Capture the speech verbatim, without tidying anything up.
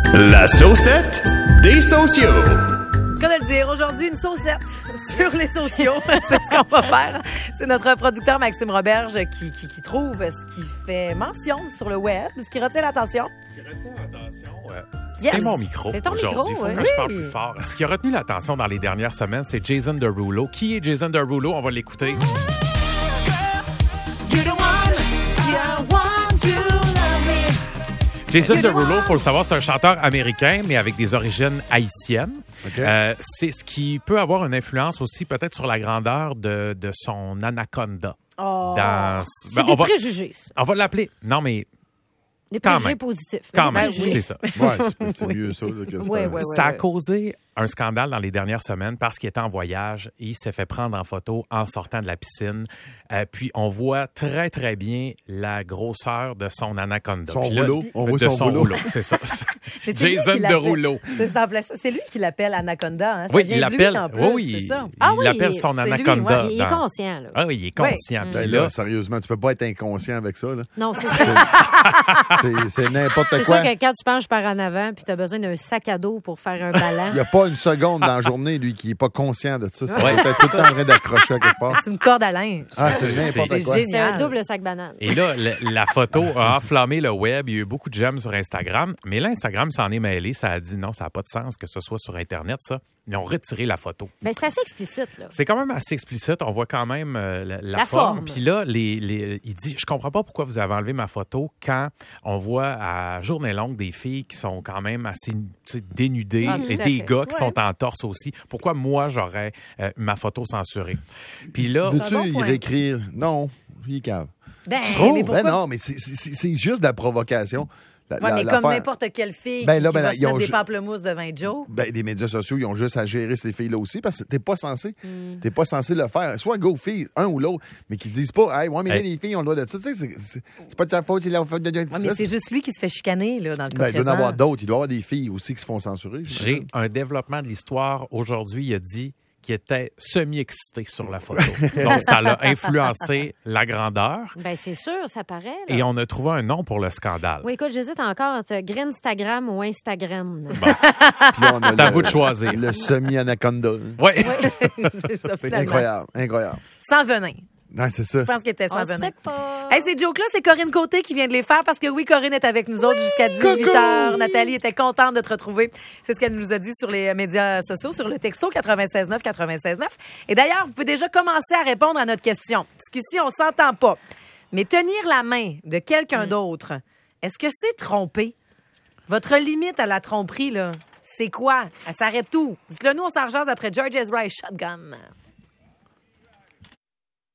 La saucette des sociaux. Comme de le dire, aujourd'hui, une saucette sur les sociaux. C'est ce qu'on va faire. C'est notre producteur Maxime Roberge qui, qui, qui trouve ce qui fait mention sur le web, ce qui retient l'attention. Ce qui retient l'attention, ouais. Yes. C'est mon micro C'est ton aujourd'hui. Il micro, faut que oui. je parle plus fort. Ce qui a retenu l'attention dans les dernières semaines, c'est Jason Derulo. Qui est Jason Derulo? On va l'écouter. Jason Derulo, pour le savoir, c'est un chanteur américain, mais avec des origines haïtiennes. Okay. Euh, c'est ce qui peut avoir une influence aussi peut-être sur la grandeur de, de son anaconda. Oh. Dans... C'est Ben, des on va, préjugés, ça. on va l'appeler. Non, mais Des Quand préjugés même. positifs. quand Des même, préjugés. c'est ça. Ouais, c'est, c'est mieux ça. Là, que de Ouais, faire- ouais, Ça a ouais. causé un scandale dans les dernières semaines parce qu'il était en voyage et il s'est fait prendre en photo en sortant de la piscine. Euh, puis on voit très, très bien la grosseur de son anaconda. Son Puis là, rouleau. On voit de son rouleau. c'est ça. Mais c'est lui Jason qui l'appelle. Derulo. C'est, ça, en place. C'est lui qui l'appelle Anaconda. Hein? Ça Oui, vient il de lui, l'appelle. en plus, Oui, oui, c'est il, ça. il Ah oui, l'appelle son c'est lui, anaconda. ouais, Il est dans- conscient, là. Ah oui, il est conscient. Ben Puis là, là, sérieusement, tu peux pas être inconscient avec ça. Là. Non, c'est ça. C'est, c'est n'importe C'est quoi. sûr que quand tu penches par en avant puis tu as besoin d'un sac à dos pour faire un ballon. Il n'y a pas une seconde dans la journée, lui, qui n'est pas conscient de ça. Ça Ouais. peut être tout le temps en train d'accrocher à quelque part. C'est une corde à linge. Ah, c'est C'est- n'importe c'est quoi. génial. C'est un double sac banane. Et là, le- la photo a enflammé le web. Il y a eu beaucoup de j'aime sur Instagram. Mais là, Instagram s'en est mêlé. Ça a dit non, ça n'a pas de sens que ce soit sur Internet, ça. Ils ont retiré la photo. Ben, c'est assez explicite, là. C'est quand même assez explicite. On voit quand même euh, la, la La forme. forme. Puis là, les, les, il dit, je comprends pas pourquoi vous avez enlevé ma photo quand on voit à journée longue des filles qui sont quand même assez tu sais, dénudées Ah, tout et à des fait. gars qui Ouais. sont en torse aussi. Pourquoi moi, j'aurais euh, ma photo censurée? Puis là, C'est Veux-tu un bon y point. réécrire? Non, il est cave. Ben, Oh, mais pourquoi? ben non, mais c'est, c'est, c'est juste de la provocation. La- Ouais, la- mais l'affaire- comme n'importe quelle fille Ben qui, là, qui ben va là, se ils ont mettre des ju- pamplemousses devant Joe. Ben, les médias sociaux, ils ont juste à gérer ces filles-là aussi parce que t'es pas censé. Hmm. T'es pas censé le faire. Soit go filles, un ou l'autre, mais qui disent pas, hey, ouais, mais là, Hey. les filles ont le droit de ça. Tu sais, c'est, c'est, c'est pas de sa faute, c'est la faute de. Ouais, mais c'est juste lui qui se fait chicaner là, dans le cas Ben, il doit présent. y en avoir d'autres. Il doit y avoir des filles aussi qui se font censurer. j'ai un développement de l'histoire. Aujourd'hui, il a dit qu'il était semi-excité sur la photo. Donc, ça l'a influencé la grandeur. Ben, c'est sûr, ça paraît, là. Et on a trouvé un nom pour le scandale. Oui, écoute, j'hésite encore entre Greenstagram ou Instagram. Puis là, on a C'est à le- vous de choisir. Le semi-anaconda. Oui. c'est ça, C'est finalement. incroyable, incroyable. Sans venin. Ouais, c'est ça. Je pense qu'il était sans On venin. sait pas. Hey, ces jokes-là, c'est Corinne Côté qui vient de les faire parce que oui, Corinne est avec nous autres jusqu'à dix-huit heures. Nathalie était contente de te retrouver. C'est ce qu'elle nous a dit sur les médias sociaux, sur le texto quatre-vingt-seize neuf quatre-vingt-seize neuf. Et d'ailleurs, vous pouvez déjà commencer à répondre à notre question. Parce qu'ici, on s'entend pas. Mais tenir la main de quelqu'un d'autre, est-ce que c'est tromper? Votre limite à la tromperie, là, c'est quoi? Elle s'arrête où? Dites-le nous, on s'en rejase après George Ezra et Shotgun.